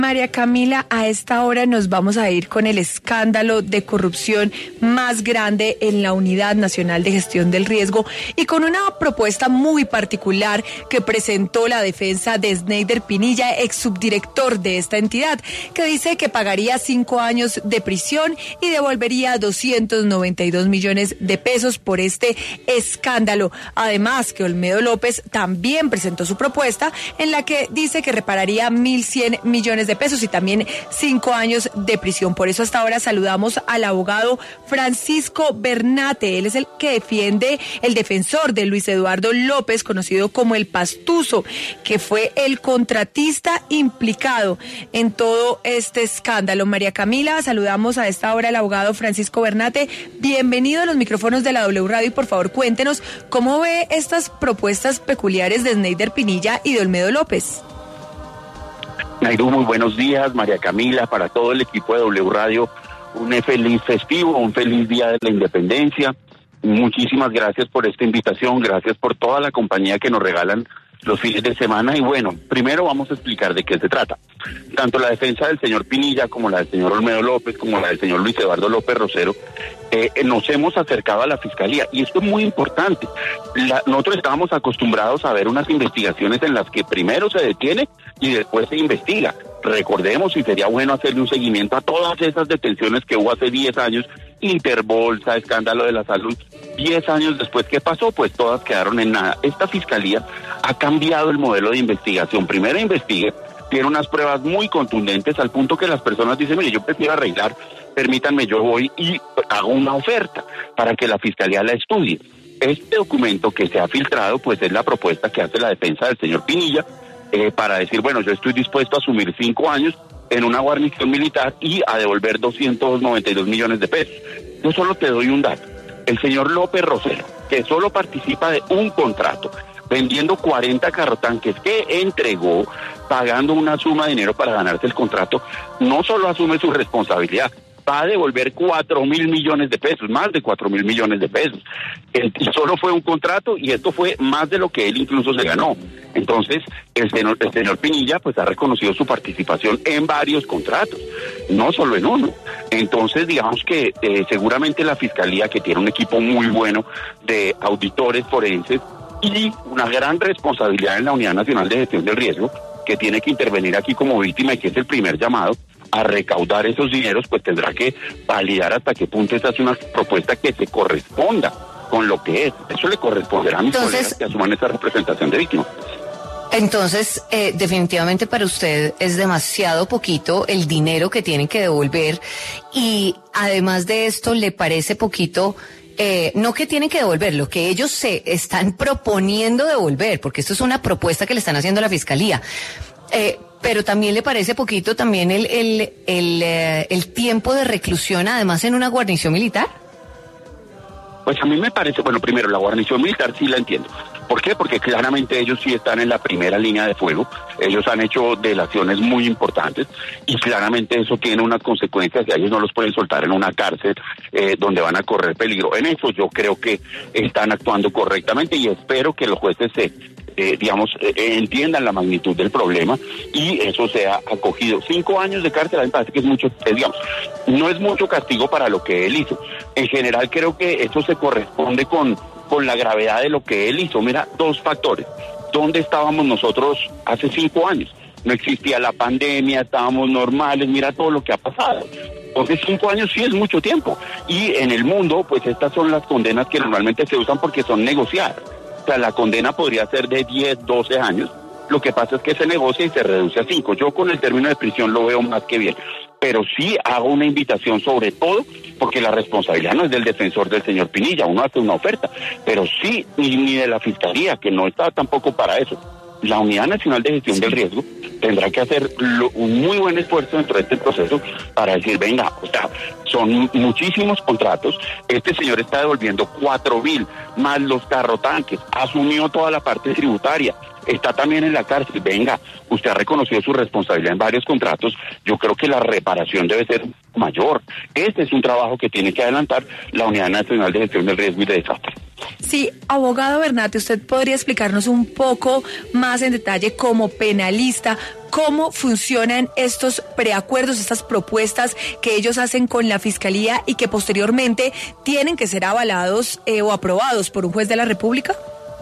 María Camila, a esta hora nos vamos a ir con el escándalo de corrupción más grande en la Unidad Nacional de Gestión del Riesgo y con una propuesta muy particular que presentó la defensa de Sneider Pinilla, ex subdirector de esta entidad, que dice que pagaría 5 años de prisión y devolvería 292 millones de pesos por este escándalo. Además, que Olmedo López también presentó su propuesta en la que dice que repararía 1.100 millones de pesos y también 5 años de prisión. Por eso hasta ahora saludamos al abogado Francisco Bernate. Él es el que defiende, el defensor de Luis Eduardo López, conocido como el Pastuso, que fue el contratista implicado en todo este escándalo. María Camila, saludamos a esta hora al abogado Francisco Bernate. Bienvenido a los micrófonos de la W Radio y por favor cuéntenos cómo ve estas propuestas peculiares de Sneider Pinilla y de Olmedo López. Nairu, muy buenos días, María Camila, para todo el equipo de W Radio, un feliz festivo, un feliz día de la independencia. Muchísimas gracias por esta invitación, gracias por toda la compañía que nos regalan los fines de semana. Y bueno, primero vamos a explicar de qué se trata. Tanto la defensa del señor Pinilla como la del señor Olmedo López, como la del señor Luis Eduardo López Rosero, nos hemos acercado a la Fiscalía y esto es muy importante. Nosotros estábamos acostumbrados a ver unas investigaciones en las que primero se detiene y después se investiga. Recordemos, y sería bueno hacerle un seguimiento a todas esas detenciones que hubo hace 10 años, Interbolsa, escándalo de la salud. 10 años después, ¿qué pasó? Pues todas quedaron en nada. Esta Fiscalía ha cambiado el modelo de investigación. Primero investiga, tiene unas pruebas muy contundentes al punto que las personas dicen, mire, yo prefiero arreglar, permítanme, yo voy y hago una oferta para que la Fiscalía la estudie. Este documento que se ha filtrado, pues es la propuesta que hace la defensa del señor Pinilla, para decir, bueno, yo estoy dispuesto a asumir 5 años en una guarnición militar y a devolver 292 millones de pesos. Yo solo te doy un dato. El señor López Rosero, que solo participa de un contrato, vendiendo 40 carrotanques que entregó, pagando una suma de dinero para ganarse el contrato, no solo asume su responsabilidad, va a devolver 4.000 millones de pesos, más de 4.000 millones de pesos. Y solo fue un contrato y esto fue más de lo que él incluso se ganó. Entonces, el señor Pinilla pues ha reconocido su participación en varios contratos, no solo en uno. Entonces, digamos que seguramente la Fiscalía, que tiene un equipo muy bueno de auditores forenses y una gran responsabilidad en la Unidad Nacional de Gestión del Riesgo, que tiene que intervenir aquí como víctima y que es el primer llamado a recaudar esos dineros, pues tendrá que validar hasta qué punto esta es una propuesta que se corresponda con lo que es. Eso le corresponderá a mis colegas que asuman esa representación de víctimas. Entonces, definitivamente para usted es demasiado poquito el dinero que tienen que devolver y además de esto, ¿le parece poquito? No que tienen que devolver, lo que ellos se están proponiendo devolver, porque esto es una propuesta que le están haciendo a la Fiscalía. Pero también le parece poquito también el tiempo de reclusión, además en una guarnición militar. Pues a mí me parece, bueno, primero la guarnición militar sí la entiendo. ¿Por qué? Porque claramente ellos sí están en la primera línea de fuego, ellos han hecho delaciones muy importantes y claramente eso tiene unas consecuencias y a ellos no los pueden soltar en una cárcel donde van a correr peligro. En eso yo creo que están actuando correctamente y espero que los jueces entiendan la magnitud del problema y eso sea acogido. 5 años de cárcel a mí me parece que es mucho, no es mucho castigo para lo que él hizo. En general creo que eso se corresponde con la gravedad de lo que él hizo. Mira, 2 factores. ¿Dónde estábamos nosotros hace 5 años? No existía la pandemia, estábamos normales, mira todo lo que ha pasado. Entonces 5 años sí es mucho tiempo. Y en el mundo, pues estas son las condenas que normalmente se usan porque son negociadas. O sea, la condena podría ser de 10, 12 años. Lo que pasa es que se negocia y se reduce a 5. Yo con el término de prisión lo veo más que bien. Pero sí hago una invitación sobre todo porque la responsabilidad no es del defensor del señor Pinilla, uno hace una oferta, pero sí ni de la Fiscalía, que no está tampoco para eso. La Unidad Nacional de Gestión del Riesgo tendrá que hacer un muy buen esfuerzo dentro de este proceso para decir, venga, o sea, son muchísimos contratos, este señor está devolviendo 4.000 más los carrotanques, asumió toda la parte tributaria, está también en la cárcel, venga, usted ha reconocido su responsabilidad en varios contratos, yo creo que la reparación debe ser mayor. Este es un trabajo que tiene que adelantar la Unidad Nacional de Gestión del Riesgo y de Desastre. Sí, abogado Bernate, usted podría explicarnos un poco más en detalle como penalista cómo funcionan estos preacuerdos, estas propuestas que ellos hacen con la Fiscalía y que posteriormente tienen que ser avalados o aprobados por un juez de la República?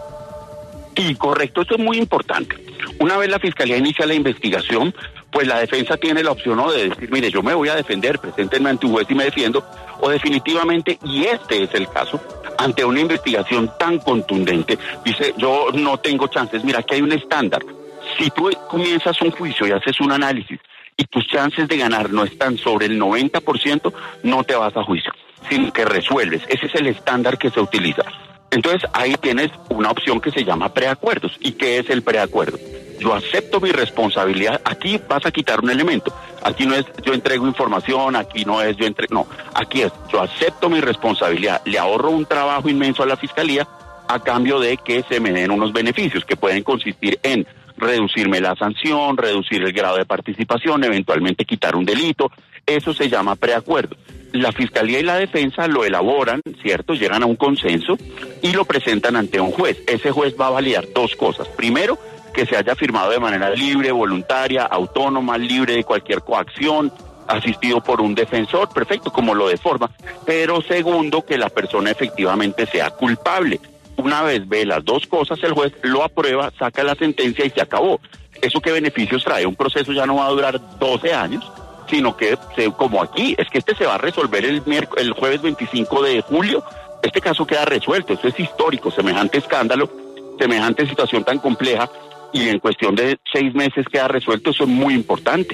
Sí, correcto, eso es muy importante. Una vez la Fiscalía inicia la investigación, pues la defensa tiene la opción de decir, mire, yo me voy a defender, preséntenme ante un juez y me defiendo, o definitivamente, y este es el caso, ante una investigación tan contundente, dice, yo no tengo chances. Mira, aquí hay un estándar. Si tú comienzas un juicio y haces un análisis y tus chances de ganar no están sobre el 90%, no te vas a juicio, sino que resuelves. Ese es el estándar que se utiliza. Entonces, ahí tienes una opción que se llama preacuerdos. ¿Y qué es el preacuerdo? Yo acepto mi responsabilidad. Aquí vas a quitar un elemento. Aquí no es yo entrego información, aquí no es yo entrego... No, aquí es yo acepto mi responsabilidad. Le ahorro un trabajo inmenso a la Fiscalía a cambio de que se me den unos beneficios que pueden consistir en reducirme la sanción, reducir el grado de participación, eventualmente quitar un delito. Eso se llama preacuerdo. La Fiscalía y la defensa lo elaboran, ¿cierto? Llegan a un consenso y lo presentan ante un juez. Ese juez va a validar dos cosas. Primero, que se haya firmado de manera libre, voluntaria, autónoma, libre de cualquier coacción, asistido por un defensor, perfecto, como lo de forma. Pero segundo, que la persona efectivamente sea culpable. Una vez ve las dos cosas, el juez lo aprueba, saca la sentencia y se acabó. ¿Eso qué beneficios trae? Un proceso ya no va a durar 12 años, sino que, como aquí, es que este se va a resolver el jueves 25 de julio, este caso queda resuelto. Eso es histórico, semejante escándalo, semejante situación tan compleja, y en cuestión de 6 meses queda resuelto. Eso es muy importante.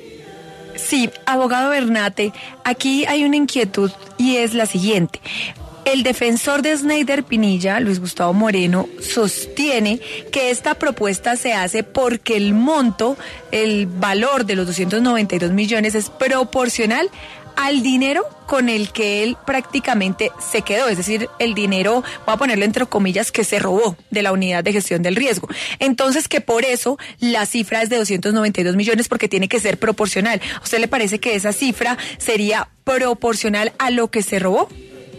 Sí, abogado Bernate, aquí hay una inquietud y es la siguiente. El defensor de Snyder Pinilla, Luis Gustavo Moreno, sostiene que esta propuesta se hace porque el monto, el valor de los 292 millones es proporcional al dinero con el que él prácticamente se quedó, es decir, el dinero, voy a ponerlo entre comillas, que se robó de la unidad de gestión del riesgo. Entonces, que por eso la cifra es de 292 millones, porque tiene que ser proporcional. ¿A usted le parece que esa cifra sería proporcional a lo que se robó?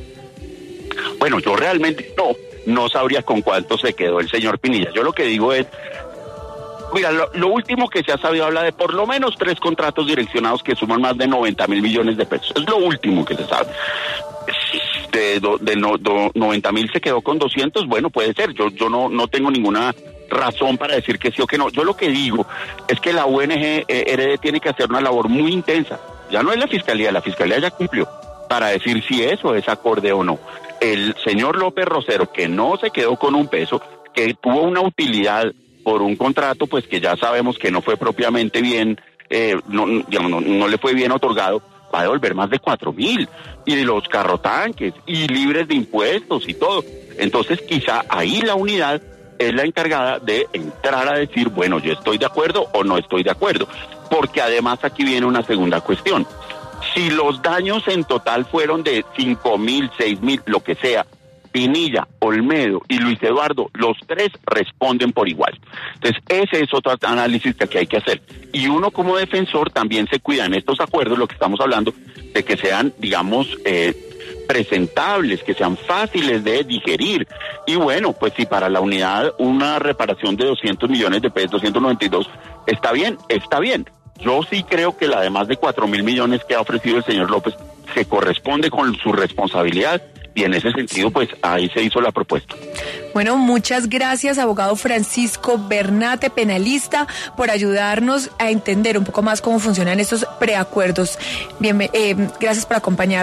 Bueno, yo realmente no sabría con cuánto se quedó el señor Pinilla. Yo lo que digo es, mira, lo último que se ha sabido habla de por lo menos 3 contratos direccionados que suman más de 90.000 millones de pesos. Es lo último que se sabe. De 90.000 se quedó con 200, bueno, puede ser. Yo no tengo ninguna razón para decir que sí o que no. Yo lo que digo es que la ONG RD tiene que hacer una labor muy intensa. Ya no es la Fiscalía ya cumplió para decir si eso es acorde o no. El señor López Rosero, que no se quedó con un peso, que tuvo una utilidad por un contrato, pues que ya sabemos que no fue propiamente bien, no le fue bien otorgado, va a devolver más de 4.000, y de los carrotanques, y libres de impuestos y todo. Entonces quizá ahí la unidad es la encargada de entrar a decir, bueno, yo estoy de acuerdo o no estoy de acuerdo, porque además aquí viene una segunda cuestión. Si los daños en total fueron de 5.000, 6.000, lo que sea, Pinilla, Olmedo y Luis Eduardo, los 3 responden por igual. Entonces, ese es otro análisis que aquí hay que hacer. Y uno como defensor también se cuida en estos acuerdos, lo que estamos hablando, de que sean, digamos, presentables, que sean fáciles de digerir. Y bueno, pues si para la unidad una reparación de 200 millones de pesos, 292, está bien, está bien. Yo sí creo que la de más de 4.000 millones que ha ofrecido el señor López se corresponde con su responsabilidad, y en ese sentido, pues ahí se hizo la propuesta. Bueno, muchas gracias, abogado Francisco Bernate, penalista, por ayudarnos a entender un poco más cómo funcionan estos preacuerdos. Bien, gracias por acompañarnos.